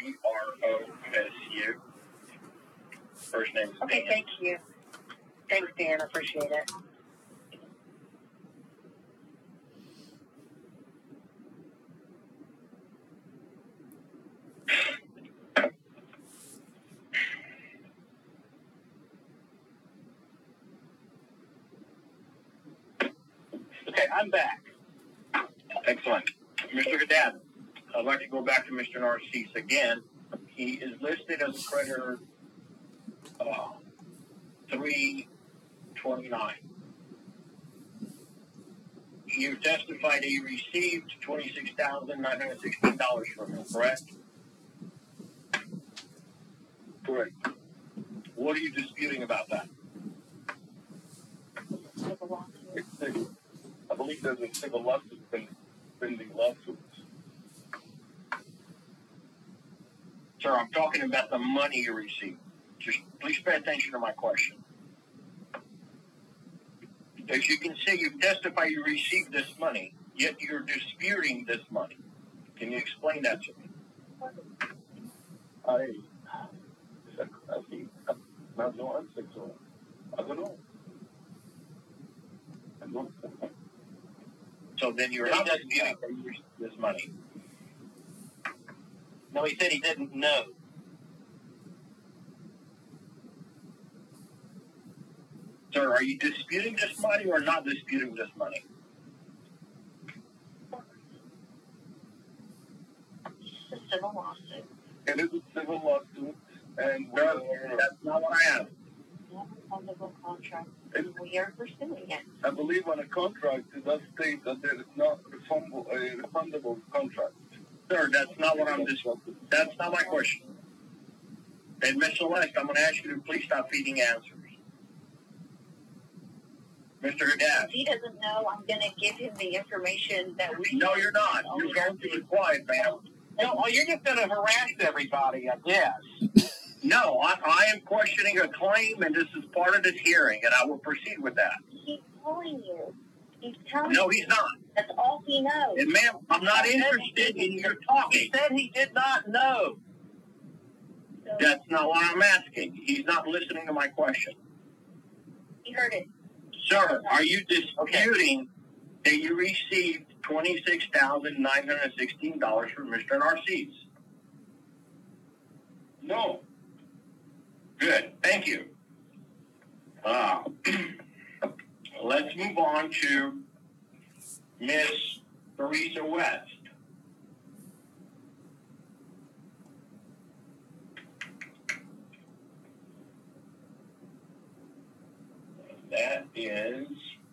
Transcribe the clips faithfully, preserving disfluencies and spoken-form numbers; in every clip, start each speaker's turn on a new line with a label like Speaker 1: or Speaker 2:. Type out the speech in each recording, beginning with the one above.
Speaker 1: G R O S U. First name is
Speaker 2: Okay,
Speaker 1: Dan.
Speaker 2: thank you. Thanks, Dan. I appreciate it.
Speaker 1: Okay, I'm back. Excellent. Mister Haddad, I'd like to go back to Mister Narcisse again. He is listed as creditor uh, three twenty-nine. You testified that you received twenty-six thousand nine hundred sixteen dollars from him, correct? Correct. What are you disputing about that?
Speaker 3: It's civil. I believe there's a civil lawsuit pending lawsuits.
Speaker 1: Sir, I'm talking about the money you received. Just please pay attention to my question. As you can see, you testify you received this money, yet you're disputing this money. Can you explain that to me?
Speaker 3: I, I think, I have no answer to it. I don't know. I don't know.
Speaker 1: So then you're not disputing that you received this money.
Speaker 4: No, he said he didn't know.
Speaker 1: Sir, are you disputing this money or not disputing this money?
Speaker 2: It's a civil lawsuit.
Speaker 3: It is a civil lawsuit, and we
Speaker 1: No,
Speaker 3: are,
Speaker 1: that's not what I asked.
Speaker 2: We have a fundable contract, and we are pursuing it.
Speaker 3: I believe on a contract, it does state that there is not refundable, a refundable contract.
Speaker 1: Sir, that's not what I'm disputing. That's not my question. And Miz Celeste, I'm going to ask you to please stop feeding answers. Mister Haddad.
Speaker 2: If he doesn't know, I'm going to give him the information that we...
Speaker 1: No, you're not. You're going to be quiet, ma'am.
Speaker 4: No, oh, you're just going to harass everybody, I guess.
Speaker 1: No, I, I am questioning a claim, and this is part of this hearing, and I will proceed with that.
Speaker 2: He's telling you. He's telling
Speaker 1: No,
Speaker 2: you.
Speaker 1: he's not.
Speaker 2: That's all he knows.
Speaker 1: And ma'am, I'm not interested in your talking.
Speaker 4: He said he did not know.
Speaker 2: So
Speaker 1: That's not what I'm asking. He's not listening to my question.
Speaker 2: he heard it.
Speaker 1: Sir, are you disputing that you received twenty-six thousand nine hundred sixteen dollars from Mister Narcisse?
Speaker 3: No.
Speaker 1: Good. Thank you. Uh, let's move on to Miss Theresa West. That is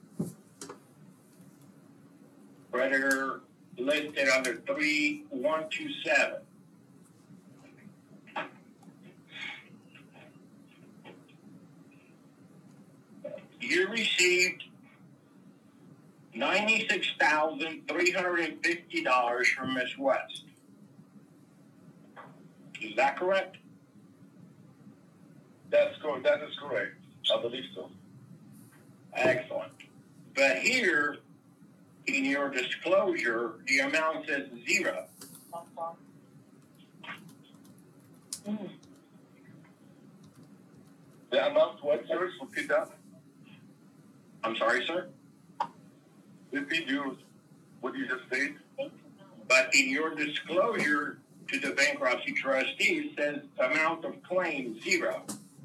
Speaker 1: creditor listed under three one two seven. You received ninety-six thousand three hundred fifty dollars from Miss West. Is that correct?
Speaker 3: That's correct. That is correct. I believe so.
Speaker 1: Excellent. But here, in your disclosure, the amount says zero.
Speaker 2: Mm.
Speaker 3: The amount, what, sir? Repeat that.
Speaker 1: I'm sorry, sir?
Speaker 3: Repeat you, what you just said.
Speaker 1: But in your disclosure to the bankruptcy trustee, it says amount of claim zero.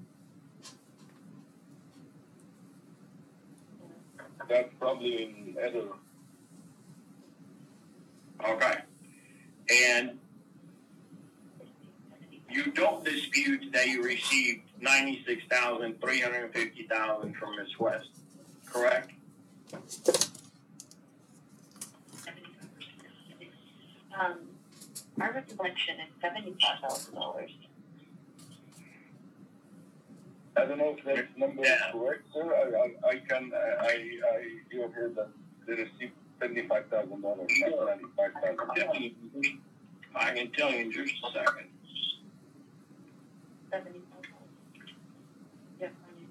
Speaker 3: That's probably in error.
Speaker 1: Okay. And you don't dispute that you received ninety-six thousand three hundred fifty dollars from Miss West, correct?
Speaker 2: Um, our recollection is seventy-five thousand dollars.
Speaker 3: I don't know if that number
Speaker 1: Yeah.
Speaker 3: is correct, sir. I, I, I can, I, I, you heard that they received seventy-five thousand dollars, not ninety-five thousand dollars.
Speaker 1: I can tell you in just a second.
Speaker 2: seventy-five dollars. Yes,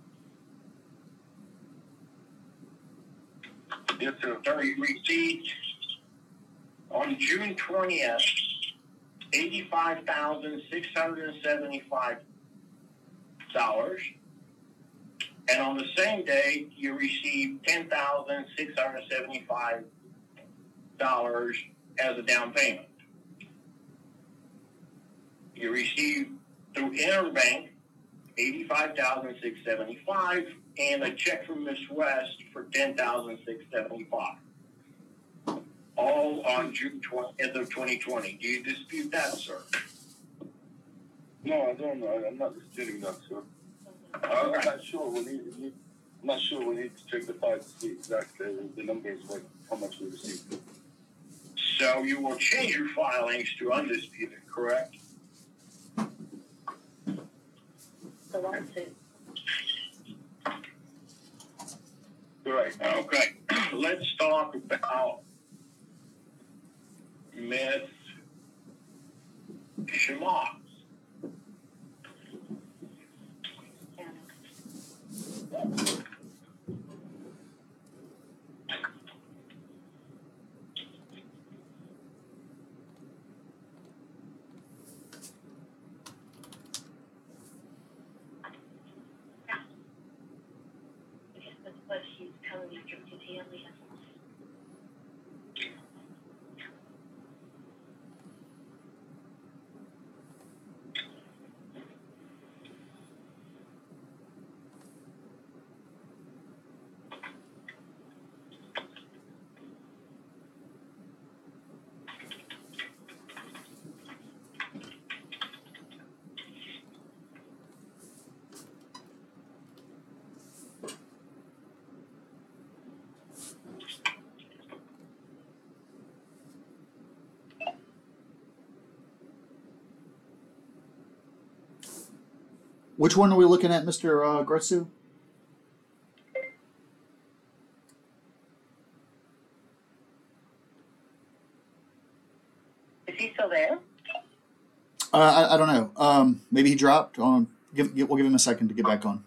Speaker 2: I
Speaker 3: Yes, sir.
Speaker 1: Sir, you received on June twentieth, eighty-five thousand six hundred seventy-five dollars, and on the same day you received ten thousand six hundred seventy-five dollars as a down payment. You received through Interbank eighty-five thousand six hundred seventy-five dollars and a check from Miss West for ten thousand six hundred seventy-five dollars. All on June twentieth of twenty twenty. Do you dispute that, sir?
Speaker 3: No, I don't know. I'm not disputing that, sir.
Speaker 1: All
Speaker 3: I'm
Speaker 1: right.
Speaker 3: not sure. We need, we need, I'm not sure. We need to check the files to see exactly the numbers, what, how much we received.
Speaker 1: So you will change your filings to undisputed, correct?
Speaker 2: The lawsuit.
Speaker 3: Right.
Speaker 1: Okay. Let's talk about Miss Shimoff.
Speaker 2: Because that's what she's telling me to do. He only has one.
Speaker 5: Which one are we looking at, Mister Uh, Grotsu?
Speaker 2: Is he still there?
Speaker 5: Uh, I, I don't know. Um, maybe he dropped. Um, give, give, we'll give him a second to get back on.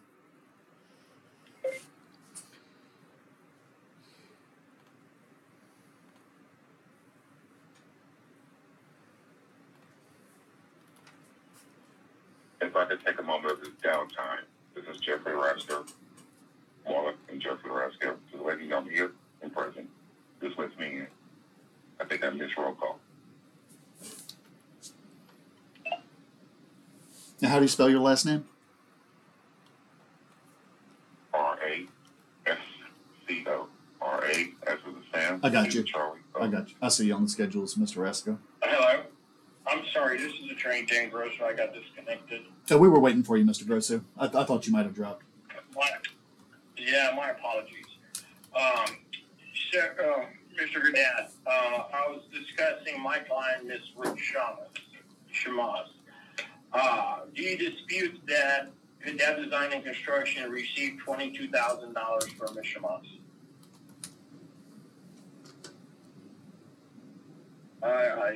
Speaker 6: If I could take a moment of this downtime, this is Jeffrey Rasker, Wallach and Jeffrey Rasker, just letting you know I'm here in person. This lets me in. I think I missed roll call.
Speaker 5: Now, how do you spell your last name?
Speaker 6: R A S C O. R A, as with the Sam.
Speaker 5: I got
Speaker 6: C
Speaker 5: you.
Speaker 6: with Charlie.
Speaker 5: I got you. I see you on the schedules, Mister Rasco.
Speaker 1: Hello. I'm sorry, this is Attorney Dan Grosso. I got disconnected.
Speaker 5: So we were waiting for you, Mister Grotsu. I, I thought you might have dropped.
Speaker 1: My, yeah, my apologies. Um, so, uh, Mister Haddad, uh, I was discussing my client, Miss Ruth Shamas. Uh, do you dispute that Haddad Design and Construction received twenty-two thousand dollars from Miss Shamas?
Speaker 3: I, I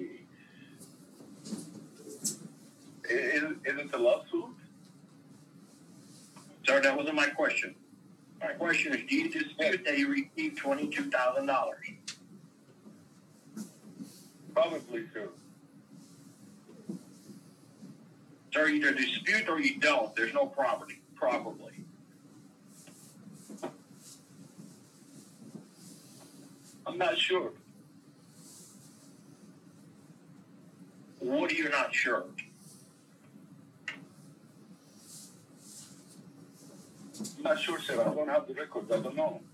Speaker 3: is, is it a lawsuit?
Speaker 1: Sir, that wasn't my question. My question is, do you dispute that you received twenty-two thousand dollars?
Speaker 3: Probably, sir.
Speaker 1: Sir, either dispute or you don't. There's no property. Probably.
Speaker 3: I'm not sure.
Speaker 1: What are you not sure?
Speaker 3: I'm not sure, sir. I don't have the records. I don't know.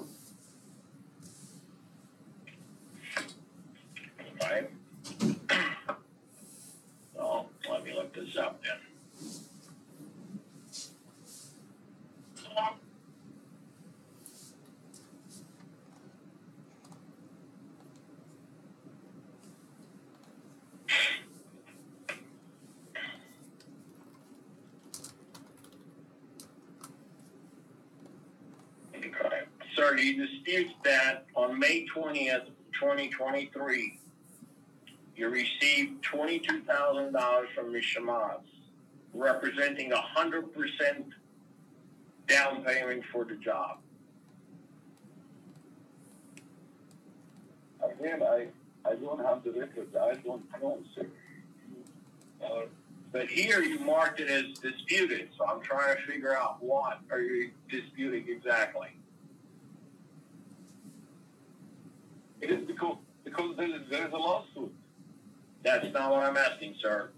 Speaker 1: Right? So, let me look this up then. Okay. Sir, do you dispute that on May twentieth, twenty twenty-three, you received twenty-two thousand dollars from Miz Shamas, representing one hundred percent down payment for the job?
Speaker 3: Again, I, I don't have the records. I don't know, sir.
Speaker 1: But here you marked it as disputed, so I'm trying to figure out what are you disputing exactly.
Speaker 3: It is because because there is there is a lawsuit.
Speaker 1: That's not what I'm asking, sir.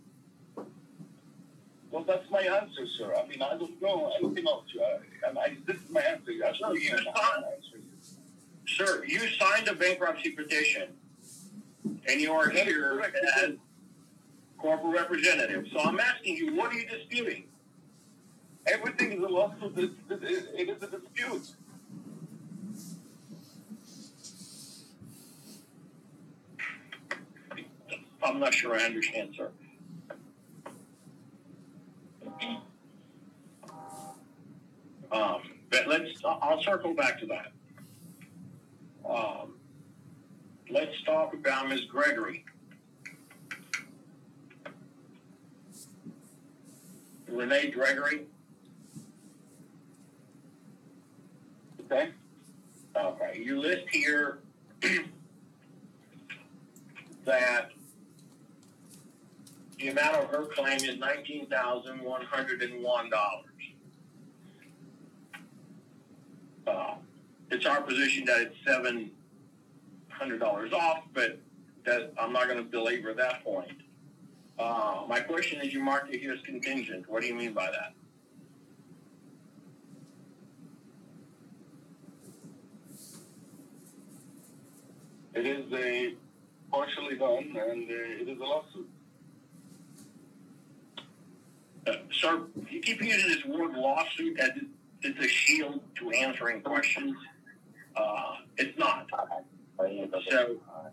Speaker 3: Well, that's my answer, sir. I mean, I don't know anything else. I, and I, this is my answer. I
Speaker 1: No, you signed, sir, you signed a bankruptcy petition, and you are here as corporate representative. So I'm asking you, what are you disputing?
Speaker 3: Everything is a lawsuit. It, it, it is a dispute.
Speaker 1: I'm not sure I understand, sir. Um, but let's, I'll circle back to that. Um, let's talk about Miz Gregory. Renee Gregory.
Speaker 3: Okay?
Speaker 1: Okay, you list here that the amount of her claim is nineteen thousand one hundred one dollars. Uh, it's our position that it's seven hundred dollars off, but that I'm not going to belabor that point. Uh, my question is, you marked it here as contingent. What do you mean by that?
Speaker 3: It is a partially done, and uh, it is a lawsuit.
Speaker 1: Uh, sir, you keep using this word lawsuit as it, it's a shield to answering questions. Uh, it's not. So,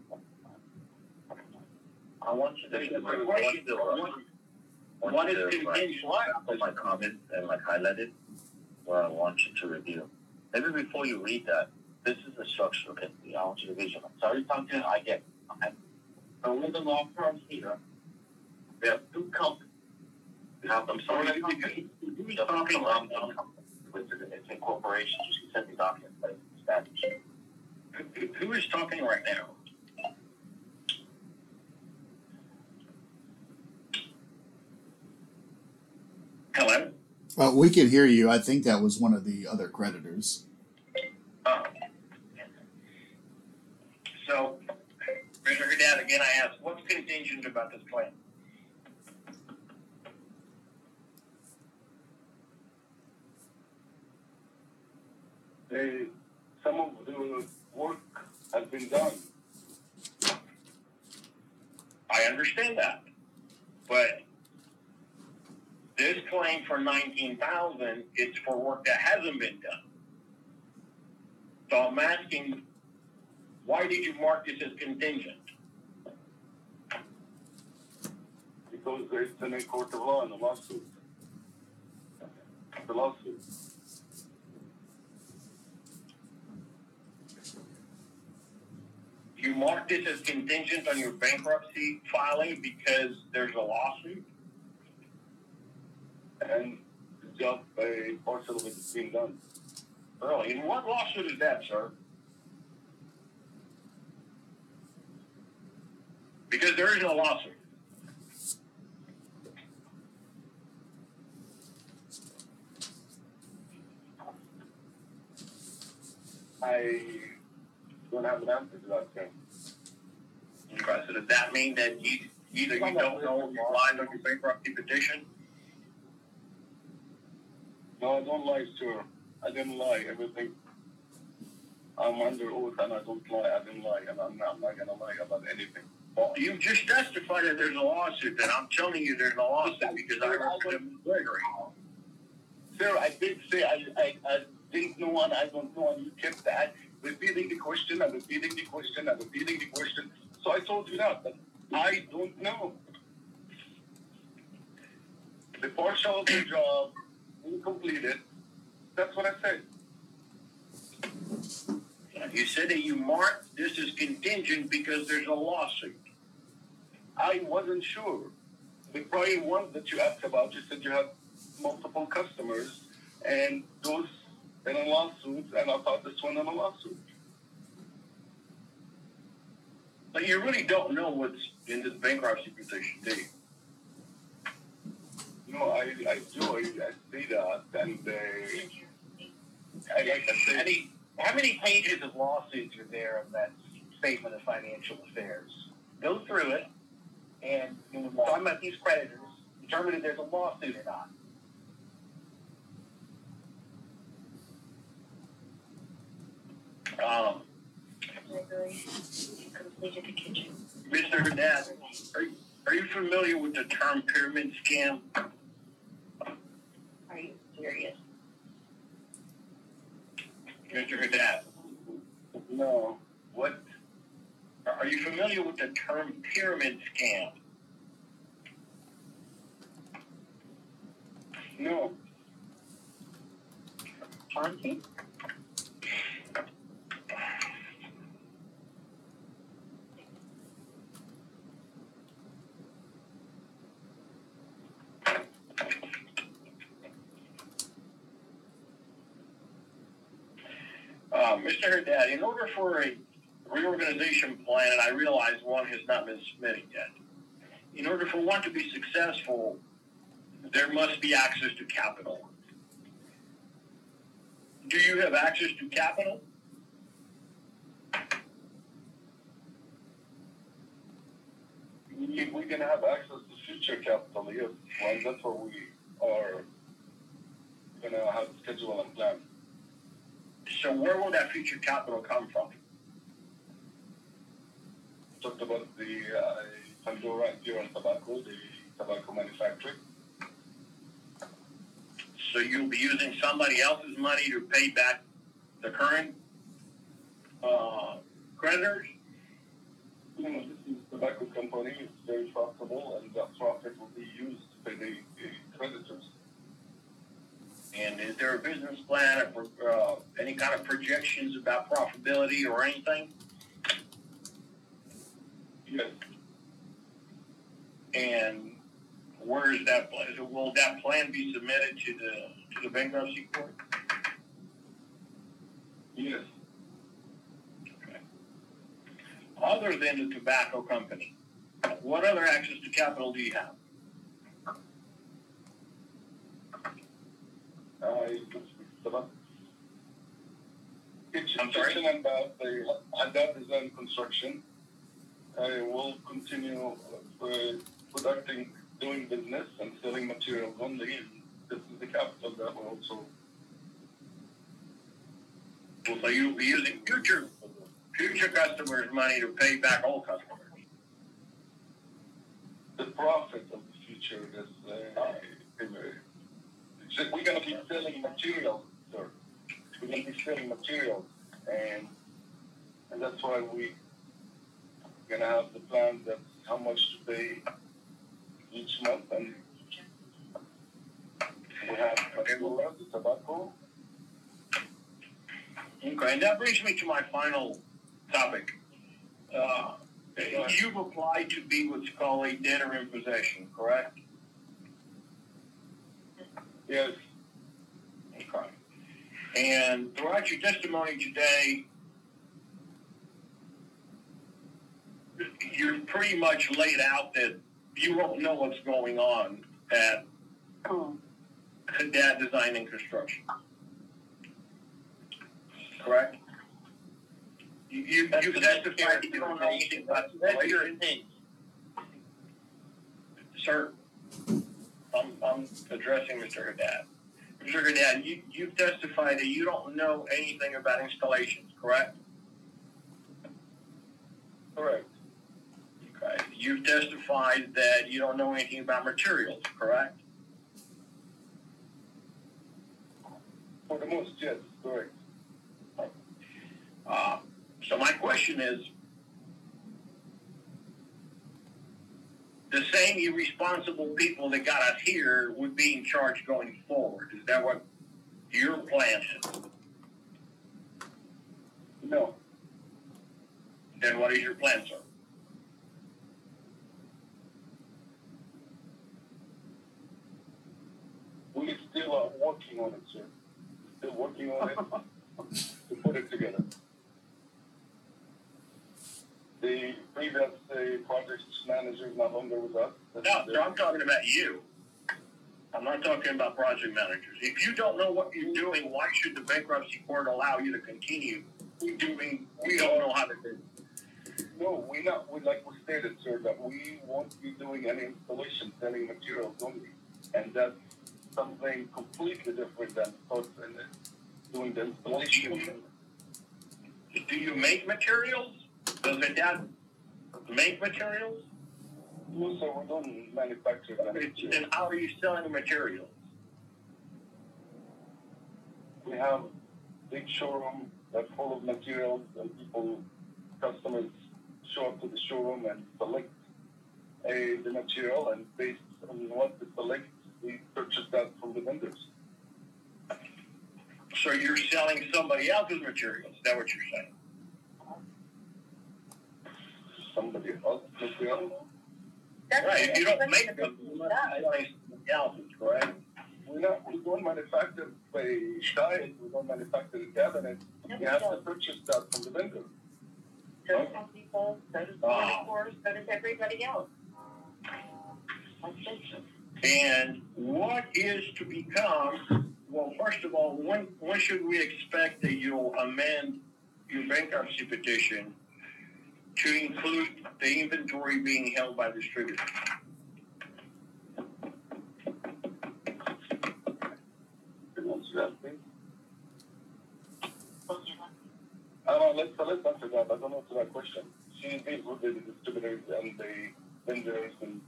Speaker 7: I want you to,
Speaker 1: the
Speaker 7: I want
Speaker 1: question
Speaker 7: you to, uh,
Speaker 1: what,
Speaker 7: I
Speaker 1: what
Speaker 7: want
Speaker 1: is
Speaker 7: you to, like,
Speaker 1: contingent? What?
Speaker 7: put my comments and like highlight it where I want you to review. Maybe before you read that, this is the structure, okay? I want you to visualize. Sorry, something I get. Okay. So with the law firms here, we have two companies. We have them sorry, who's talking about them? It's a corporation, you can send me documents, but it's established.
Speaker 1: Who, who is talking right now? Hello?
Speaker 5: Uh, we could hear you. I think that was one of the other creditors.
Speaker 1: Oh. So, Mister Haddad, again, I ask, what's contingent about this claim?
Speaker 3: They, some of the work has been done.
Speaker 1: I understand that. But this claim for nineteen thousand dollars, it's for work that hasn't been done. So I'm asking, why did you mark this as contingent?
Speaker 3: Because it's in a court of law in a lawsuit. The lawsuit.
Speaker 1: You marked this as contingent on your bankruptcy filing because there's a lawsuit?
Speaker 3: And the job, a partial of it is being done.
Speaker 1: Really? And what lawsuit is that, sir? Because there is no lawsuit.
Speaker 3: I don't have an answer to that, sir.
Speaker 1: Okay, so does that mean that you, either you don't know if you lied on your bankruptcy petition?
Speaker 3: No, I don't lie, sir. I didn't lie. Everything. I'm under oath and I don't lie. I didn't lie, and I'm not, I'm not gonna lie about anything.
Speaker 1: Well, you just testified that there's a lawsuit, and I'm telling you there's a lawsuit because I represent Miz Gregory.
Speaker 3: Sir, I did say I, I, I didn't know and I don't know, and you kept that repeating the question and repeating the question and repeating the question. So I told you that, but I don't know. The partial of the job completed. That's what I said.
Speaker 1: You said that you marked this as contingent because there's a lawsuit.
Speaker 3: I wasn't sure. The prior one that you asked about, you said you have multiple customers, and those in a lawsuit, and I thought this one in a lawsuit.
Speaker 1: But you really don't know what's in this bankruptcy petition, do you?
Speaker 3: I, I do, I, I see that, and uh, I like to say,
Speaker 4: Any, how many pages of lawsuits are there of that statement of financial affairs? Go through it, and when we're talking about these creditors, determine if there's a lawsuit or not.
Speaker 1: Um,
Speaker 2: Library completed the kitchen.
Speaker 1: Mister Haddad, are you, are you familiar with the term pyramid scam?
Speaker 2: Are you serious?
Speaker 1: Mister Haddad,
Speaker 3: no, what?
Speaker 1: are you familiar with the term pyramid scam?
Speaker 3: No,
Speaker 2: Ponzi?
Speaker 1: Uh, Mister Haddad, in order for a reorganization plan, and I realize one has not been submitted yet, in order for one to be successful, there must be access to capital. Do you have access to capital?
Speaker 3: we, we can have access to future capital, yes, well, that's what we are gonna have schedule and plan.
Speaker 1: So where will that future capital come from?
Speaker 3: Talked about the uh, Pandora and Pure Tobacco, the tobacco manufacturing.
Speaker 1: So you'll be using somebody else's money to pay back the current uh, creditors?
Speaker 3: You know, this is tobacco company, it's very profitable, and that profit will be used to pay the, the creditors.
Speaker 1: And is there a business plan or uh, any kind of projections about profitability or anything?
Speaker 3: Yes,
Speaker 1: And where is that plan? Will that plan be submitted to the to the bankruptcy court?
Speaker 3: yes.
Speaker 1: Okay. Other than the tobacco company, what other access to capital do you have?
Speaker 3: I about
Speaker 1: I'm sorry?
Speaker 3: Kitchen and bath, the Haddad Design Construction. I will continue uh, conducting, doing business and selling materials only. And this is the capital that will also.
Speaker 1: So you'll be using future future customers' money to pay back old customers.
Speaker 3: The profit of the future is. Uh, uh, we're gonna be selling materials, sir. We're gonna be selling materials, and and that's why we gonna have the plan that how much to pay each month, and we have Pandora, the tobacco.
Speaker 1: Okay, and that brings me to my final topic. Uh, you've applied to be what's called a debtor in possession, correct?
Speaker 3: Yes,
Speaker 1: Okay. And throughout your testimony today, you're pretty much laid out that you don't know what's going on at Haddad Design and Construction. Correct? You, you,
Speaker 4: That's
Speaker 1: you
Speaker 4: the
Speaker 1: testified that
Speaker 4: necessary
Speaker 1: you don't know anything about
Speaker 4: That's your
Speaker 1: installation.
Speaker 4: thing.
Speaker 1: Sir, I'm, I'm addressing Mister Haddad. Mister Haddad, you, you've testified that you don't know anything about installations, correct?
Speaker 3: correct.
Speaker 1: Okay. You've testified that you don't know anything about materials, correct?
Speaker 3: For the most, yes, correct.
Speaker 1: Uh, so my question is, the same irresponsible people that got us here would be in charge going forward. Is that what your plan is?
Speaker 3: No,
Speaker 1: Then what is your plan, sir?
Speaker 3: we still are working on it, sir. Still working on it to put it together. The previous uh, project manager is no longer with us. This
Speaker 1: No,
Speaker 3: is
Speaker 1: sir, I'm talking about you. I'm not talking about project managers. If you don't know what you're doing, why should the bankruptcy court allow you to continue doing, we don't know how to do?
Speaker 3: No, we not, we, like we stated, sir, that we won't be doing any installation, selling materials only. And that's something completely different than us and doing the installation.
Speaker 1: Do you make materials? Does the dad make materials?
Speaker 3: No, sir, we don't manufacture that.
Speaker 1: Then how are you selling the materials?
Speaker 3: We have big showroom that's full of materials, and people, customers show up to the showroom and select a, the material, and based on what they select, we purchase that from the vendors.
Speaker 1: So you're selling somebody else's materials. Is that what you're saying?
Speaker 3: Somebody else material.
Speaker 2: That's
Speaker 1: Right. If you don't
Speaker 2: that's
Speaker 1: make
Speaker 2: what
Speaker 1: them,
Speaker 2: the
Speaker 1: you're
Speaker 2: business
Speaker 1: not
Speaker 2: does.
Speaker 1: selling somebody else's, correct?
Speaker 3: We not we don't manufacture a diet, we don't manufacture a cabinet.
Speaker 2: No,
Speaker 3: We
Speaker 2: we
Speaker 3: have to
Speaker 2: don't.
Speaker 3: purchase that from the vendor.
Speaker 2: So does Home Depot, so does
Speaker 1: Oh.
Speaker 2: Florida Course, so does everybody else. That's business.
Speaker 1: And what is to become, well, first of all, when, when should we expect that you'll amend your bankruptcy petition to include the inventory being held by distributors?
Speaker 3: Can you answer that, please?
Speaker 2: Well, you know,
Speaker 3: I don't know, let's, let's answer that. I don't answer that question. She deals with the distributors and the vendors, and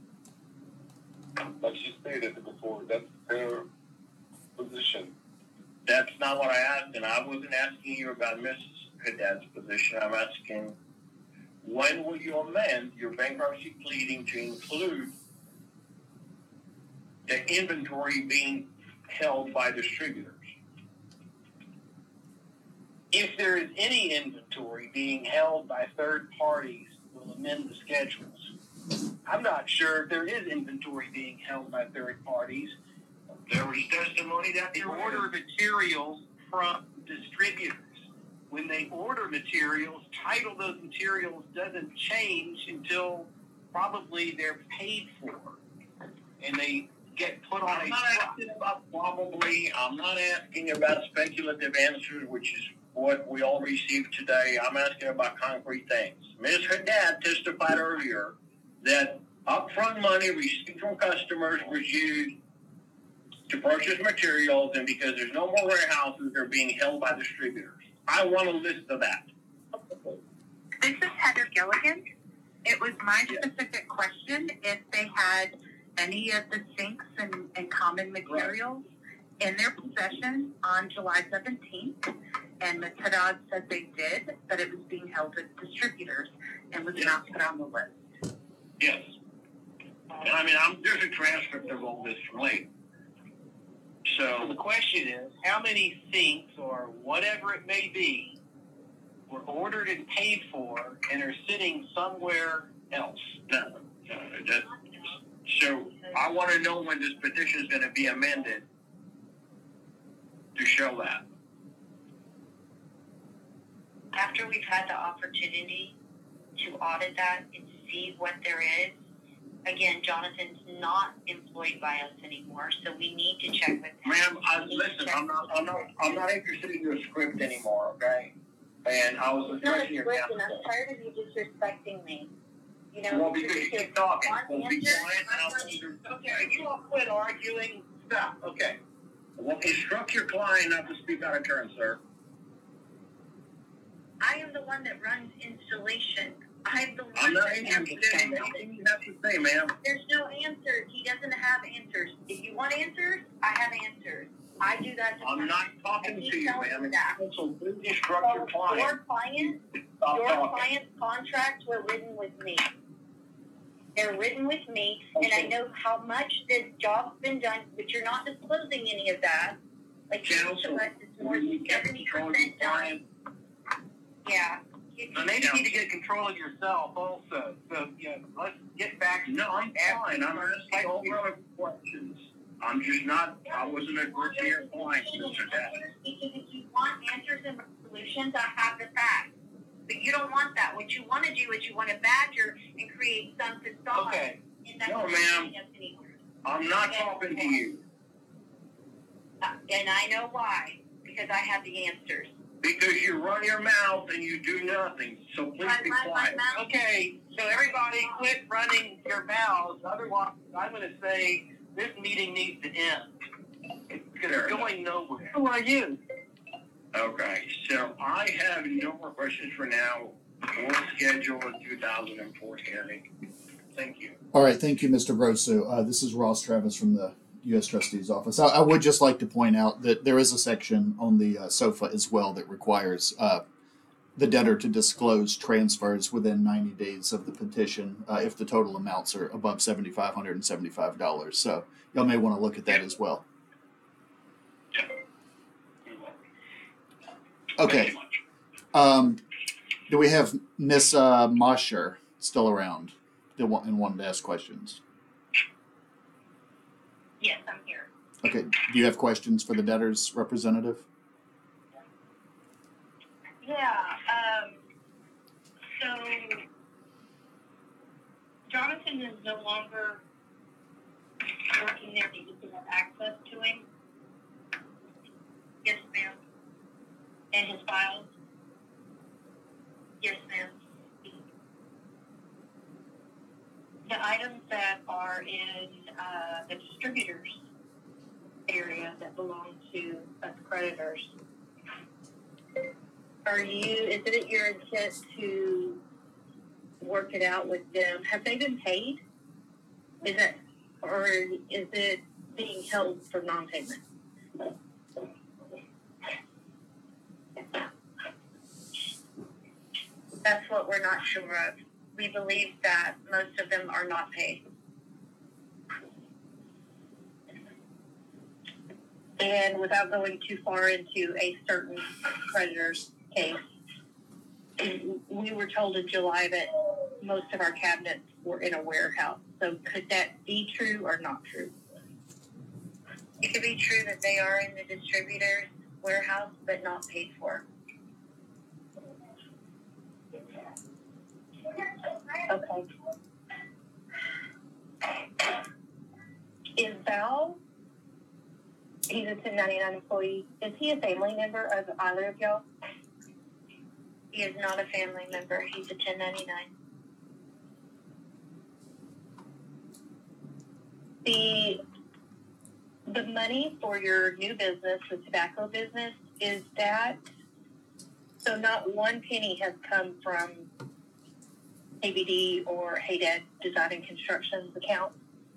Speaker 3: like she stated before, that's her position.
Speaker 1: That's not what I asked, and I wasn't asking you about Missus Haddad's position. I'm asking, when will you amend your bankruptcy pleading to include the inventory being held by distributors?
Speaker 4: If there is any inventory being held by third parties, we'll amend the schedules. I'm not sure if there is inventory being held by third parties.
Speaker 1: There was testimony that
Speaker 4: They
Speaker 1: there
Speaker 4: order
Speaker 1: were.
Speaker 4: materials from distributors. When they order materials, title of those materials doesn't change until probably they're paid for. And they get put on
Speaker 1: I'm
Speaker 4: a
Speaker 1: not
Speaker 4: truck.
Speaker 1: asking about probably. I'm not asking about speculative answers, which is what we all received today. I'm asking about concrete things. Miz Haddad testified earlier that upfront money received from customers was used to purchase materials, and because there's no more warehouses, they're being held by distributors. I want a list of that.
Speaker 8: This is Heather Gilligan. It was my
Speaker 1: Yes.
Speaker 8: specific question if they had any of the sinks and, and common materials in their possession on July seventeenth. And Miz Haddad said they did, but it was being held with distributors and was
Speaker 1: Yes.
Speaker 8: not put on the list.
Speaker 1: Yes. And I mean, I'm, there's a transcript of all this from late.
Speaker 4: So the
Speaker 1: So,
Speaker 4: question is, how many sinks or whatever it may be were ordered and paid for and are sitting somewhere else?
Speaker 1: no, no, that, so I want to know when this petition is going to be amended to show that.
Speaker 2: after we've had the opportunity to audit that and see what there is, again, Jonathan's not employed by us anymore, so we need to check with him.
Speaker 1: Ma'am, I,
Speaker 2: We need to
Speaker 1: listen,
Speaker 2: check
Speaker 1: I'm not,
Speaker 2: with
Speaker 1: I'm not, I'm not interested in your script anymore, okay? And I was
Speaker 2: It's not a
Speaker 1: addressing your
Speaker 2: script, and
Speaker 1: counsel.
Speaker 2: I'm tired of you disrespecting me. You know,
Speaker 1: Well,
Speaker 2: it's
Speaker 1: because you
Speaker 2: ridiculous.
Speaker 1: keep talking.
Speaker 2: Want
Speaker 1: Well, be
Speaker 2: answers?
Speaker 1: quiet, and
Speaker 2: I
Speaker 1: I'll
Speaker 2: want
Speaker 1: answer.
Speaker 4: Okay, you all quit arguing. Stop. Okay.
Speaker 1: Well, instruct your client not to speak out of turn, sir.
Speaker 2: I am the one that runs installation. I'm the one
Speaker 1: I'm not
Speaker 2: that
Speaker 1: interested in
Speaker 2: has
Speaker 1: anything you have to say, ma'am.
Speaker 2: There's no answers. He doesn't have answers. If you want answers, I have answers. I do that. to
Speaker 1: I'm not talking
Speaker 2: I keep
Speaker 1: to you,
Speaker 2: telling
Speaker 1: ma'am.
Speaker 2: you that.
Speaker 1: So please instruct your client.
Speaker 2: Your client,
Speaker 1: Stop
Speaker 2: your
Speaker 1: talking.
Speaker 2: client's contracts were written with me. They're written with me, and I
Speaker 1: Okay.
Speaker 2: know how much this job's been done, but you're not disclosing any of that. Like you
Speaker 1: Counsel,
Speaker 2: to us, it's more
Speaker 1: will you
Speaker 2: than
Speaker 1: get
Speaker 2: seventy
Speaker 1: control of
Speaker 2: percent
Speaker 1: your
Speaker 2: done.
Speaker 1: client?
Speaker 2: Yeah.
Speaker 4: So maybe you need to get control of yourself also. So, yeah, let's get back to
Speaker 1: No, I'm fine. I'm asking all relevant questions. I'm just not, I wasn't a good to your client, Mister Dad.
Speaker 2: Because if you want answers and solutions, I have the facts. But you don't want that. What you want to do is you want to badger and create some facade.
Speaker 4: Okay.
Speaker 2: And that's
Speaker 1: No,
Speaker 2: not
Speaker 1: ma'am.
Speaker 2: getting us anywhere.
Speaker 1: I'm not talking to you
Speaker 2: Uh, and I know why, because I have the answers.
Speaker 1: because you run your mouth and you do nothing. So please
Speaker 2: I
Speaker 1: be
Speaker 2: run my
Speaker 1: quiet.
Speaker 2: mouth.
Speaker 4: Okay, so everybody quit running your mouths. Otherwise, I'm going to say this meeting needs to end. Because
Speaker 1: Fair
Speaker 4: it's
Speaker 1: enough.
Speaker 4: going nowhere. Who are you?
Speaker 1: Okay, so I have no more questions for now. We'll schedule a two thousand four hearing. Thank you.
Speaker 5: All right, thank you, Mister Grosso. Uh, this is Ross Travis from the U S Trustee's Office. I, I would just like to point out that there is a section on the uh, SOFA as well that requires uh, the debtor to disclose transfers within ninety days of the petition uh, if the total amounts are above seven thousand five hundred seventy-five dollars. So y'all may want to look at that as well. Okay.
Speaker 1: Thank you much.
Speaker 5: Um, do we have Miss uh, Mosher still around that wa- and wanted to ask questions?
Speaker 2: Yes, I'm here.
Speaker 5: Okay. Do you have questions for the debtor's representative?
Speaker 2: Yeah, um, so Jonathan is no longer working there because you have access to him. Yes, ma'am. And his files? Yes, ma'am. The items that are in, uh, the distributors area that belong to us creditors, are you, is it your intent to work it out with them? Have they been paid? Is it, or is it being held for non-payment? That's what we're not sure of. We believe that most of them are not paid. And without going too far into a certain creditor's case, we were told in July that most of our cabinets were in a warehouse. So could that be true or not true? It could be true that they are in the distributor's warehouse, but not paid for. Okay. Is Val, he's a ten ninety-nine employee, is he a family member of either of y'all? He is not a family member. He's a ten ninety-nine. The the money for your new business, the tobacco business, is that, so not one penny has come from A B D or Hey Dad Design and Construction's account?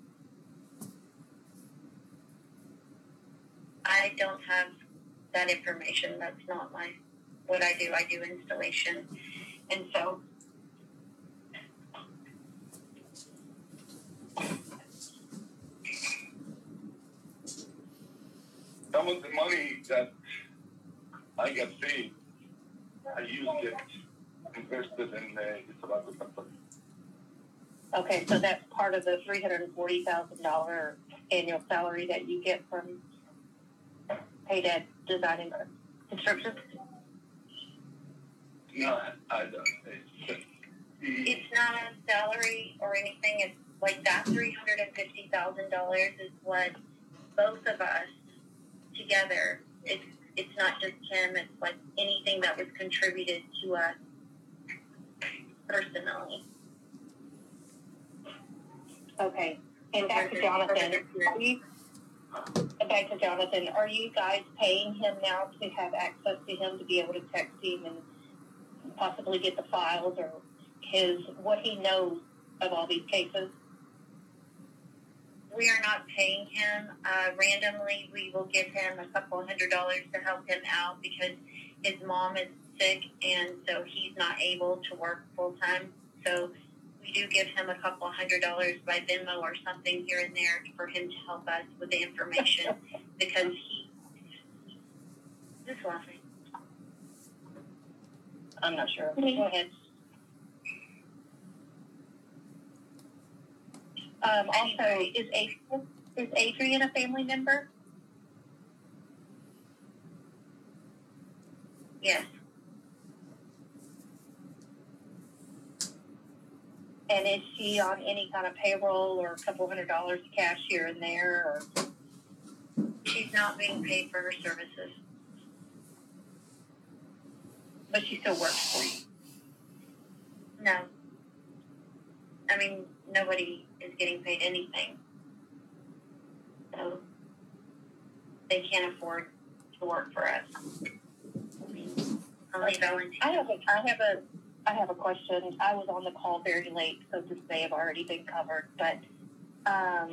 Speaker 2: I don't have that information. That's not my what I do. I do installation. And so
Speaker 3: Some of the money that I get paid, I use it invested in the tobacco company.
Speaker 2: okay, so that's part of the three hundred and forty thousand dollar annual salary that you get from Hey Dad Design and Construction?
Speaker 3: No, I don't. It's, the,
Speaker 2: It's not a salary or anything. It's like that three hundred and fifty thousand dollars is what both of us together. It's it's not just him. It's like anything that was contributed to us personally. Okay, and back to Jonathan. Are you, back to Jonathan. Are you guys paying him now to have access to him to be able to text him and possibly get the files or his what he knows of all these cases? We are not paying him. Uh, randomly, we will give him a couple hundred dollars to help him out because his mom is sick and so he's not able to work full time. So we do give him a couple hundred dollars by Venmo or something here and there for him to help us with the information because he. This last name? I'm not sure. Go ahead. Um, also, is Adrian, is Adrian a family member? Yes. And is she on any kind of payroll or a couple hundred dollars cash here and there? Or? She's not being paid for her services. But she still works for you? No. I mean, nobody is getting paid anything. So they can't afford to work for us. Only volunteers. I have a, I have a, I have a question. I was on the call very late, so this may have already been covered. But um,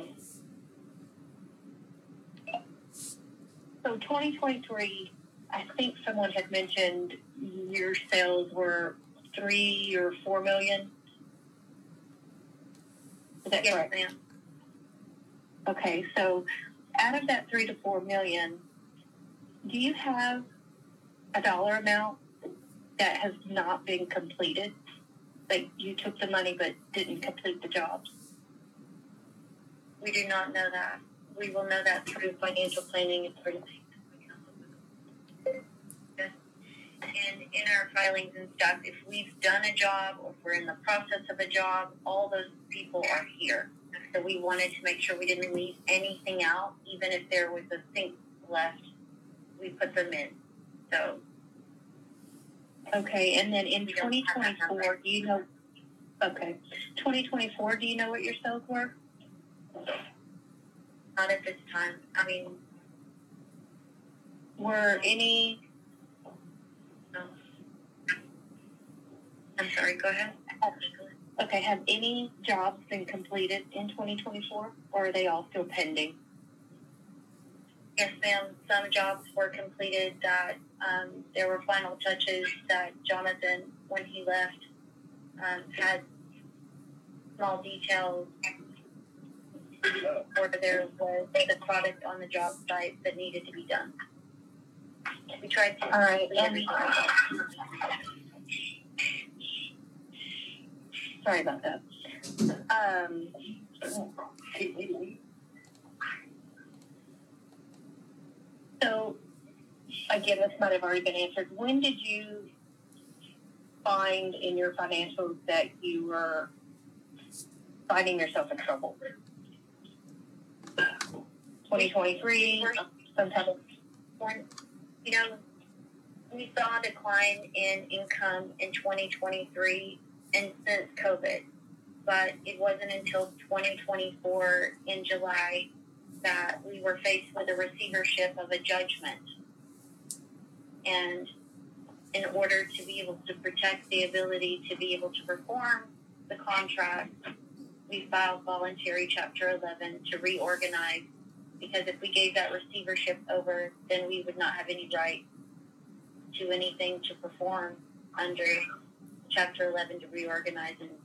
Speaker 2: so twenty twenty-three, I think someone had mentioned your sales were three or four million. Is that yes, correct? Ma'am. Okay, so out of that three to four million, do you have a dollar amount that has not been completed? Like you took the money but didn't complete the jobs? We do not know that. We will know that through financial planning and through and in our filings and stuff. If we've done a job or if we're in the process of a job, all those people are here. So we wanted to make sure we didn't leave anything out, even if there was a sink left, we put them in. So okay, and then in twenty twenty-four, do you know? Okay, twenty twenty-four, do you know what your sales were? Not at this time. I mean, were any? No. I'm sorry. Go ahead. Okay, have any jobs been completed in twenty twenty-four, or are they all still pending? Yes, ma'am. Some jobs were completed that um, there were final touches that Jonathan, when he left, um, had small details where there was the product on the job site that needed to be done. We tried to. All right. And, sorry about that. Um, so, again, this might have already been answered. When did you find in your financials that you were finding yourself in trouble? twenty twenty-three, sometime. You know, we saw a decline in income in twenty twenty-three and since COVID, but it wasn't until twenty twenty-four in July that we were faced with a receivership of a judgment. And in order to be able to protect the ability to be able to perform the contract, we filed voluntary Chapter eleven to reorganize, because if we gave that receivership over, then we would not have any right to anything to perform under Chapter eleven to reorganize. And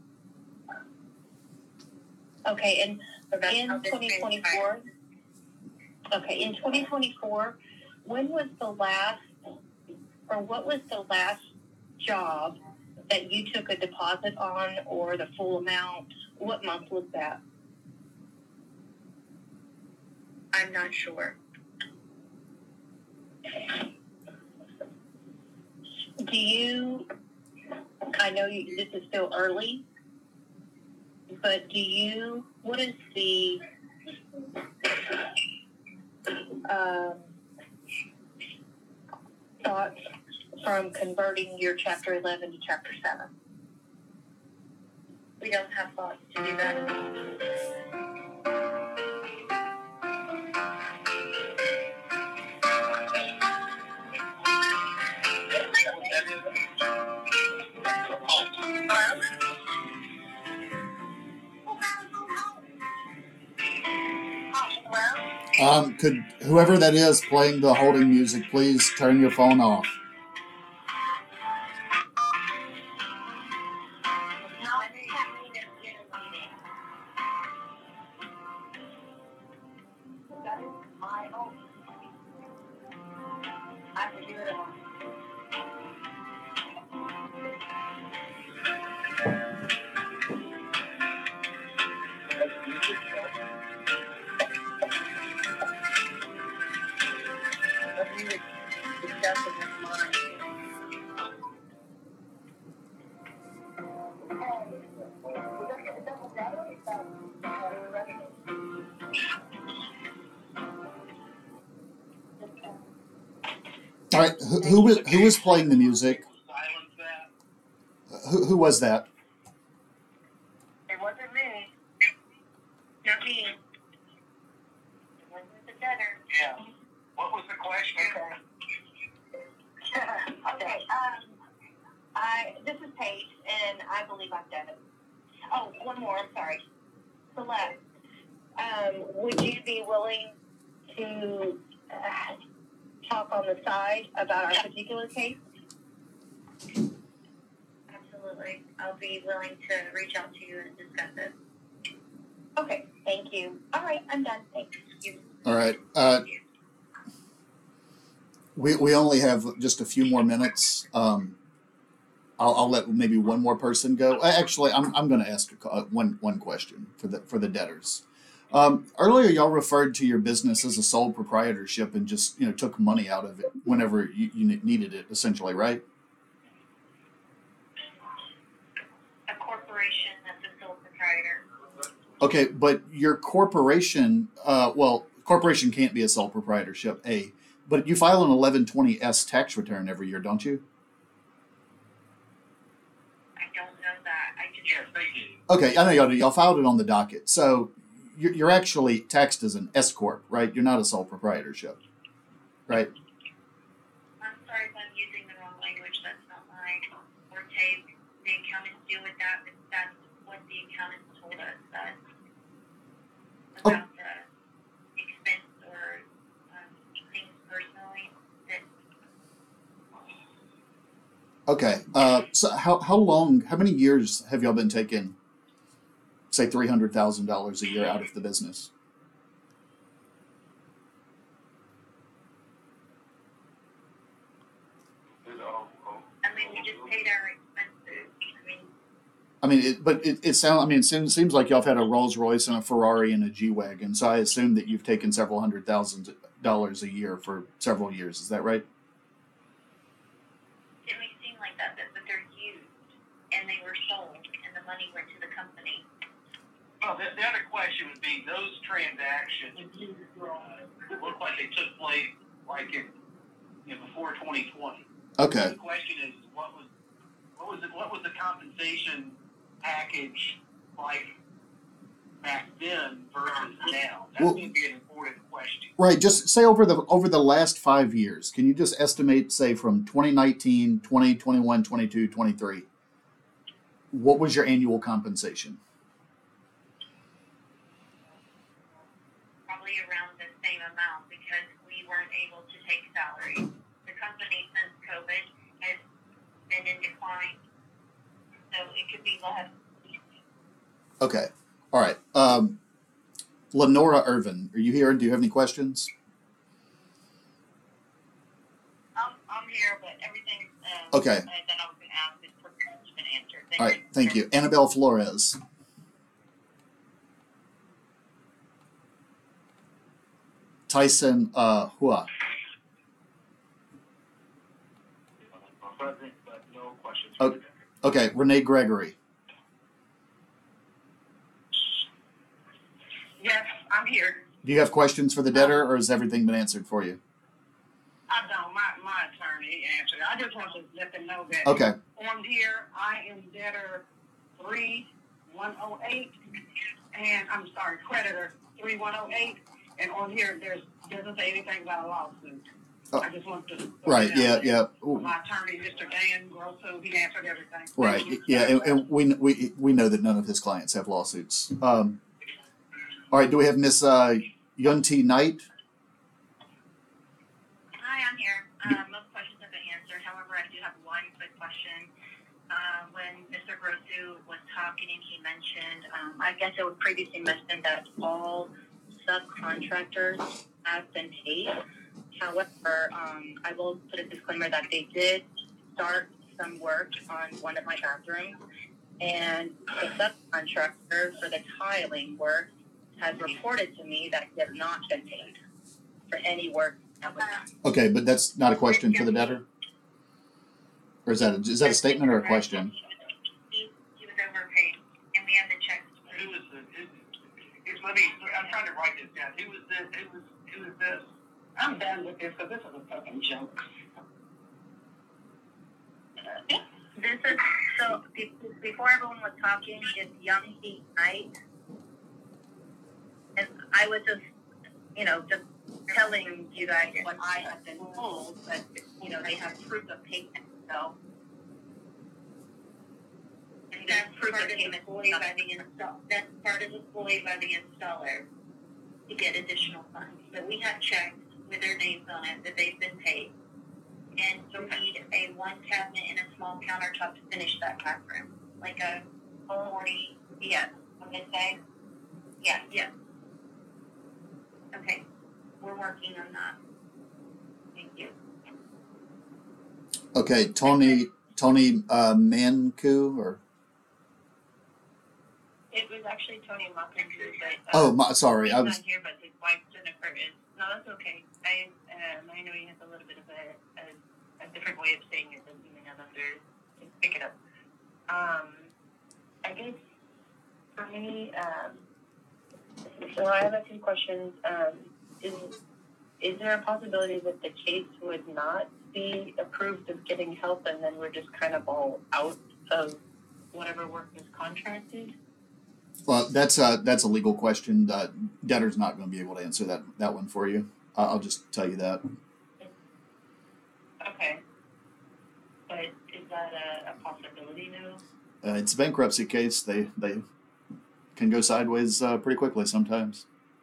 Speaker 2: okay, and so in twenty twenty-four, okay, in twenty twenty-four, when was the last, or what was the last job that you took a deposit on, or the full amount? What month was that? I'm not sure. Do you, I know you, this is still early, but do you, what is the um, thoughts from converting your Chapter eleven to Chapter seven? We don't have thoughts to do that.
Speaker 5: Um, could whoever that is playing the holding music, please turn your phone off. All right, who, who was who was playing the music?
Speaker 4: Silence that.
Speaker 5: Who who was that?
Speaker 2: It wasn't me. Not me. It wasn't the debtor.
Speaker 4: Yeah. What was the question?
Speaker 2: Okay, um, I, this is Paige, and I believe I've done it. Oh, one more, I'm sorry. Celeste, um, would you be willing to uh, talk on the side about our particular case? Absolutely. I'll be willing to reach out to you and discuss it. Okay, thank you. All right, I'm done. Thank you.
Speaker 5: All right. Uh, we we only have just a few more minutes. Um, I'll, I'll let maybe one more person go. Actually, I'm I'm going to ask a, one one question for the for the debtors. Um, earlier, y'all referred to your business as a sole proprietorship and just you know took money out of it whenever you, you needed it, essentially, right?
Speaker 2: A corporation that's a sole proprietor.
Speaker 5: Okay, but your corporation, uh, well, corporation can't be a sole proprietorship, A, but you file an eleven twenty S tax return every year, don't you?
Speaker 2: I don't know that. I just
Speaker 4: Yes, they do.
Speaker 5: Okay, I know y'all do. Y'all filed it on the docket. So you're, you're actually taxed as an S corp, right? You're not a sole proprietorship, right?
Speaker 2: I'm sorry if I'm using the wrong language. That's not my forte. The accountants deal with that, but that's what the accountants told us that
Speaker 5: Oh.
Speaker 2: about the expense or um, things personally. That
Speaker 5: Okay. Uh, so how how long? How many years have y'all been taking, say, three hundred thousand dollars a year out of the business?
Speaker 2: I mean, we just paid our expenses. I mean,
Speaker 5: I mean, it, but it, it sounds. I mean, it seems, seems like y'all have had a Rolls Royce and a Ferrari and a G wagon. So I assume that you've taken several hundred thousand dollars a year for several years. Is that right?
Speaker 2: it may seem like that, but, but they're used and they were sold, and the money went to the company.
Speaker 4: Well, the, the other question would be those transactions uh, look like they took place like in you know before twenty twenty.
Speaker 5: Okay.
Speaker 4: The question is, what was what was it? What was the compensation package like back then versus now? That's
Speaker 5: Well-
Speaker 4: going to be an important question.
Speaker 5: Right. Just say over the over the last five years. Can you just estimate, say, from twenty nineteen, twenty twenty-one, twenty-two, twenty-three? What was your annual compensation?
Speaker 2: Probably around the same amount because we weren't able to take salaries. The company since COVID has been in decline, so it could be less.
Speaker 5: Okay. All right. Um, Lenora Irvin, are you here? Do you have any questions?
Speaker 2: I'm, I'm here, but everything um,
Speaker 5: Okay.
Speaker 2: uh, that I was going to ask is pretty much been answered. Thank
Speaker 5: All right. Thank you. Annabelle Flores. Tyson uh, Hua.
Speaker 4: Present, but no questions.
Speaker 5: Oh. Okay. Renee Gregory.
Speaker 8: Yes, I'm here.
Speaker 5: Do you have questions for the debtor, or has everything been answered for you?
Speaker 8: I don't, my, my attorney answered. I just want to let them know that
Speaker 5: Okay.
Speaker 8: on here, I am debtor three one oh eight, and I'm sorry, creditor three one oh eight, and on here, there's, doesn't say anything about a lawsuit.
Speaker 5: Oh.
Speaker 8: I just want to.
Speaker 5: Right. Yeah. Yeah.
Speaker 8: My attorney, Mister Dan Grosso, he answered everything.
Speaker 5: Right. Yeah. And, and we we we know that none of his clients have lawsuits. Um, all right. Do we have Miss uh, Yunti Knight?
Speaker 2: Hi, I'm here. Um, most questions have been answered. However, I do have one quick question. Uh, when Mister Grosu was talking, he mentioned, um, I guess it was previously mentioned that all subcontractors have been paid. However, um, I will put a disclaimer that they did start some work on one of my bathrooms, and the subcontractor for the tiling work has reported to me that he has not been paid for any work that was done.
Speaker 5: Okay, but that's not a question for the debtor, or is that a, is that a statement or a question?
Speaker 2: He, he was overpaid, and we have the checks.
Speaker 4: Who was the? Who, who, let me. I'm trying to write this down. Who was this? Who was? Who was this?
Speaker 8: I'm done with this because this is a fucking joke.
Speaker 2: This is, so be- before everyone was talking, it's Young Heat Night. And I was just, you know, just telling you guys what I have been told, that, you know, they have proof of payment, so. And that's proof of payment fully by the install, that's part of the fully by the installer to get additional funds. So we have checks with their names on it that they've been paid. And you need a one cabinet and a small countertop to finish that bathroom. Like a forty, yes, I'm gonna say? Yes, yes. Okay, we're working on that. Thank you.
Speaker 5: Okay, Tony Tony uh, Manku or
Speaker 2: It was actually Tony Mockingbird, but
Speaker 5: oh, my, sorry,
Speaker 2: he's
Speaker 5: I was
Speaker 2: not here, but his wife Jennifer is. No, that's okay. I um, I know he has a little bit of a, a, a different way of saying it than you may have under. Pick it up. Um, I guess for me, um, so I have a few questions. Um, is is there a possibility that the case would not be approved of getting help, and then we're just kind of all out of whatever work is contracted?
Speaker 5: well. That's a that's a legal question. The debtor's not going to be able to answer that that one for you. Uh, I'll just tell you that.
Speaker 2: Okay. But is that a, a possibility now?
Speaker 5: Uh, it's a bankruptcy case. They they can go sideways uh, pretty quickly sometimes.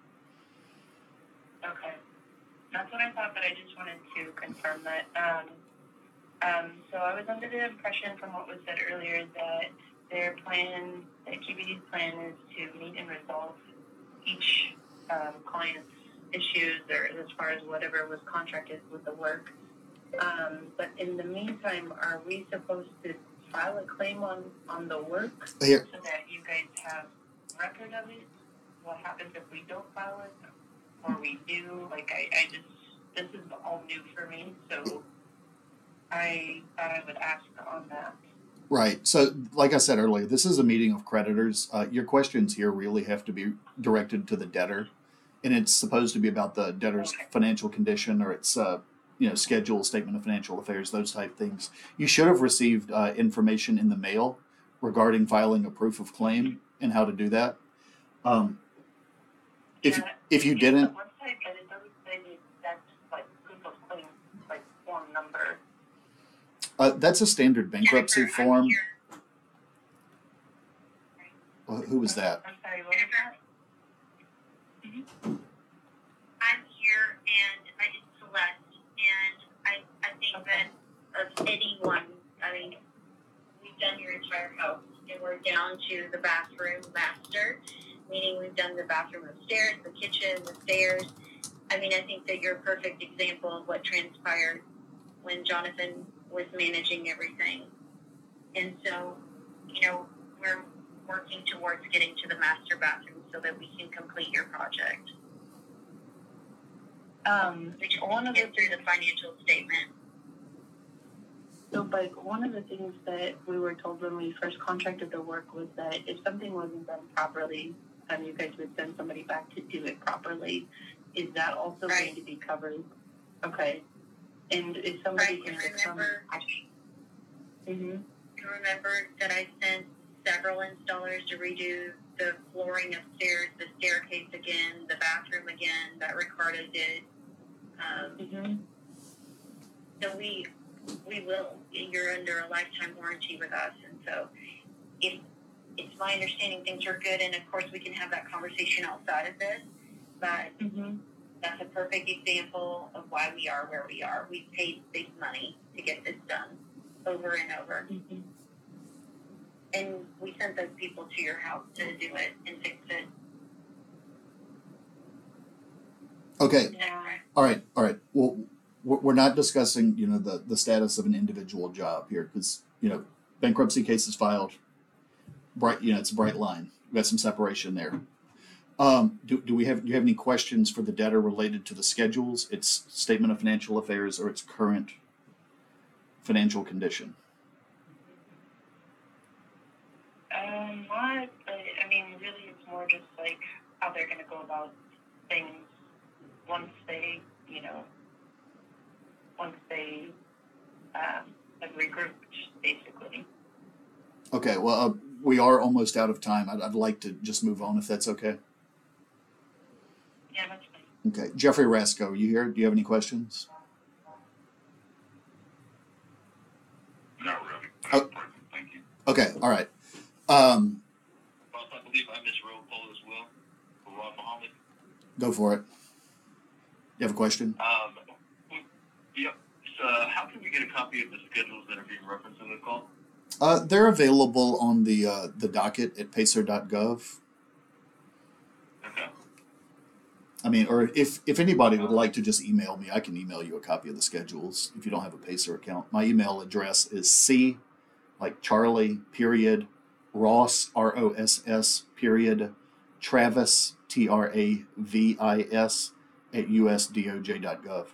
Speaker 2: Okay. That's what I thought, but I just wanted to confirm that. Um, um, so I was under the impression from what was said earlier that their plan, the Q B D's plan is to meet and resolve each um, client's issues or as far as whatever was contracted with the work. Um, but in the meantime, are we supposed to file a claim on, on the work
Speaker 5: Here.
Speaker 2: so that you guys have record of it? What happens if we don't file it? Or we do? Like, I, I just, this is all new for me, so I thought I would ask on that.
Speaker 5: Right. So, like I said earlier, this is a meeting of creditors. Uh, your questions here really have to be directed to the debtor, and it's supposed to be about the debtor's
Speaker 2: Okay.
Speaker 5: financial condition or its, uh, you know, schedule, statement of financial affairs, those type things. You should have received uh, information in the mail regarding filing a proof of claim and how to do that. Um, if
Speaker 2: Yeah,
Speaker 5: if you
Speaker 2: it's
Speaker 5: didn't,
Speaker 2: the website, but it doesn't say the exact, like, proof of claim, like, form number.
Speaker 5: uh, that's a standard bankruptcy
Speaker 2: Jennifer, I'm
Speaker 5: form.
Speaker 2: here.
Speaker 5: Uh, Who was that?
Speaker 2: I'm sorry, what was that? I'm here, and I, it's Celeste, and I, I think
Speaker 8: Okay.
Speaker 2: that of anyone, I mean, we've done your entire house, and we're down to the bathroom master, meaning we've done the bathroom upstairs, the kitchen, the stairs. I mean, I think that you're a perfect example of what transpired when Jonathan was managing everything. And so, you know, we're working towards getting to the master bathroom so that we can complete your project.
Speaker 8: Um,
Speaker 2: We just
Speaker 8: one
Speaker 2: need
Speaker 8: of
Speaker 2: to
Speaker 8: the
Speaker 2: get through the financial statement.
Speaker 8: So, like, one of the things that we were told when we first contracted the work was that if something wasn't done properly, um, you guys would send somebody back to do it properly. Is that also
Speaker 2: Right.
Speaker 8: going to be covered? Okay. And if somebody
Speaker 2: Right,
Speaker 8: can
Speaker 2: and
Speaker 8: just come...
Speaker 2: remember,
Speaker 8: Mm-hmm.
Speaker 2: you remember that I sent several installers to redo the flooring upstairs, the staircase again, the bathroom again, that Ricardo did. Um,
Speaker 8: Mm-hmm.
Speaker 2: so we, we will, you're under a lifetime warranty with us, and so if, it's my understanding things are good, and of course we can have that conversation outside of this, but
Speaker 8: Mm-hmm.
Speaker 2: that's a perfect example of why we are where we are. We paid big money to get this done over and over.
Speaker 8: Mm-hmm.
Speaker 2: And we sent those people to your house to do it and fix it.
Speaker 5: Okay.
Speaker 8: Yeah.
Speaker 5: All right. All right. Well, we're we're not discussing, you know, the, the status of an individual job here because, you know, bankruptcy cases filed, bright, you know, it's a bright line. We've got some separation there. Um, do, do we have, do you have any questions for the debtor related to the schedules, its statement of financial affairs, or its current financial condition?
Speaker 2: Um, not, but I mean, really, it's more just like how they're going to go about things once they, you know,
Speaker 5: Okay, well, uh, we are almost out of time. I'd, I'd like to just move on if that's okay.
Speaker 2: Yeah, that's fine.
Speaker 5: Okay, Jeffrey Rasco, are you here? Do you have any questions?
Speaker 6: Not really.
Speaker 5: Oh.
Speaker 6: Thank you.
Speaker 5: Okay, all right. Um,
Speaker 7: Boss, I believe I missed roll call as well for Rob Muhammad.
Speaker 5: go for it. You have a question?
Speaker 7: Um, yep. So, uh, how can we get a copy of the schedules that are being referenced in the call?
Speaker 5: Uh, they're available on the uh, the docket at pacer dot gov.
Speaker 7: Okay.
Speaker 5: I mean, or if, if anybody would like to just email me, I can email you a copy of the schedules if you don't have a Pacer account. My email address is C, like Charlie, period, Ross, R O S S, period, Travis, T R A V I S, at U S D O J dot gov.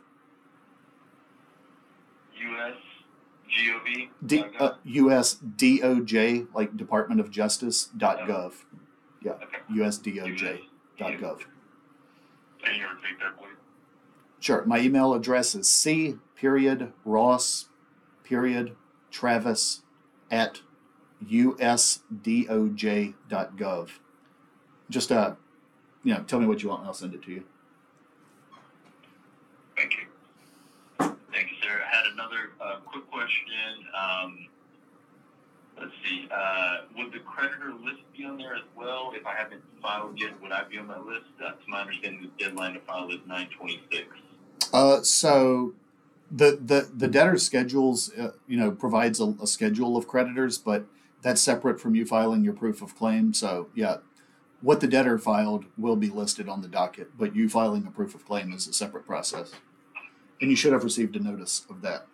Speaker 7: U S G O V.
Speaker 5: D, uh, U S D O J, like Department of Justice, dot gov. Yeah,
Speaker 7: Okay.
Speaker 5: U S D O J dot gov.
Speaker 6: Can you repeat that, please?
Speaker 5: Sure. My email address is C, period, Ross, period, Travis, at U S D O J dot gov. Just, uh, you know, tell me what you want and I'll send it to you.
Speaker 7: Thank you. Thank you, sir. I had another uh, quick question. Um, let's see. Uh, would the creditor list be on there as well? If I haven't filed yet, would I be on that list? Uh, to my understanding, the deadline to file is nine twenty-six.
Speaker 5: Uh, so the, the, the debtor schedules, uh, you know, provides a, a schedule of creditors, but that's separate from you filing your proof of claim. So, yeah, what the debtor filed will be listed on the docket, but you filing a proof of claim is a separate process. And you should have received a notice of that.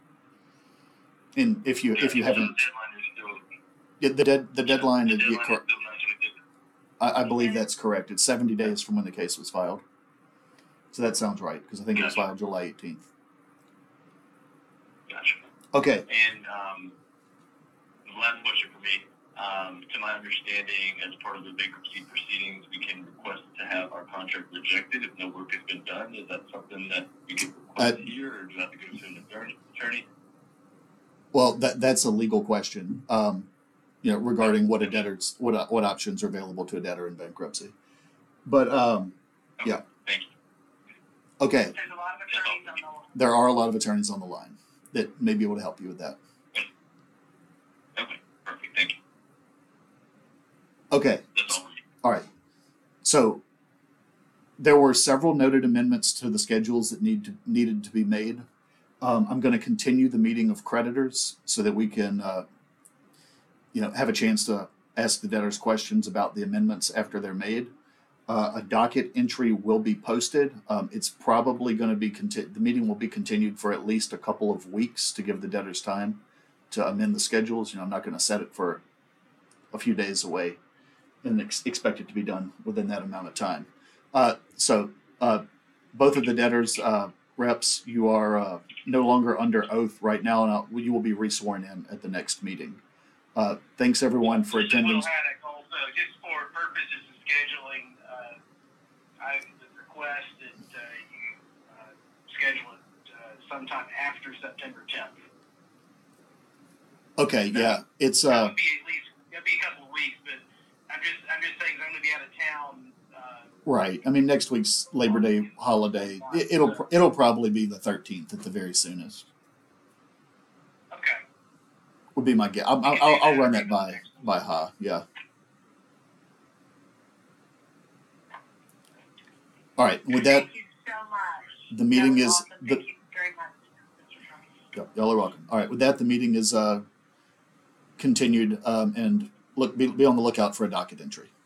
Speaker 5: And if you if you
Speaker 7: So the
Speaker 5: haven't,
Speaker 7: deadline is still,
Speaker 5: yeah, the dead the deadline
Speaker 7: the
Speaker 5: is
Speaker 7: deadline
Speaker 5: yeah,
Speaker 7: is
Speaker 5: cor-
Speaker 7: still nine twenty-six.
Speaker 5: I, I believe that's correct. It's seventy days from when the case was filed. So that sounds right because I think it was filed July eighteenth.
Speaker 7: Gotcha.
Speaker 5: Okay.
Speaker 7: And um, the last question for me, um, to my understanding, as part of the bankruptcy proceedings, we can request to have our contract rejected if no work has been done. Is that something that we can request
Speaker 5: Uh,
Speaker 7: here, or do I have to go to an attorney? attorney?
Speaker 5: Well, that that's a legal question. Um, you know, regarding what a debtor's what what options are available to a debtor in bankruptcy. But um,
Speaker 7: Okay,
Speaker 5: yeah.
Speaker 7: Thank you.
Speaker 5: Okay,
Speaker 8: There's a lot of attorneys on the line.
Speaker 5: there are a lot of attorneys on the line that may be able to help you with that.
Speaker 7: Okay, perfect. Thank you.
Speaker 5: Okay,
Speaker 7: That's all.
Speaker 5: all right. So there were several noted amendments to the schedules that need to, needed to be made. Um, I'm going to continue the meeting of creditors so that we can, uh, you know, have a chance to ask the debtors questions about the amendments after they're made. Uh, a docket entry will be posted. Um, it's probably going to be conti- the meeting will be continued for at least a couple of weeks to give the debtors time to amend the schedules. You know, I'm not going to set it for a few days away and ex- expect it to be done within that amount of time. Uh, so uh, both of the debtors uh, reps, you are uh, no longer under oath right now, and I'll, you will be resworn in at the next meeting. Uh, thanks everyone for
Speaker 4: Just a
Speaker 5: attending.
Speaker 4: little haddock also, just for purposes of scheduling, uh, I would request that uh, you uh, schedule it uh, sometime after September tenth.
Speaker 5: Okay, yeah, it's
Speaker 4: That
Speaker 5: uh,
Speaker 4: would be at least, that'd be a couple of weeks, but I'm just, I'm just saying 'cause I'm gonna be out of town. Uh,
Speaker 5: right. I mean, next week's Labor Day holiday. It, it'll it'll probably be the thirteenth at the very soonest.
Speaker 4: okay.
Speaker 5: Would be my guess. I'll, I'll, I'll I'll run that by by Ha. Yeah. All right. With that,
Speaker 8: Thank you so much.
Speaker 5: the meeting
Speaker 8: That
Speaker 5: is
Speaker 8: was awesome.
Speaker 5: the.
Speaker 8: Thank you very much, Mister Trump.
Speaker 5: Y'all are welcome. All right. With that, the meeting is uh, continued, um, and look be, be on the lookout for a docket entry.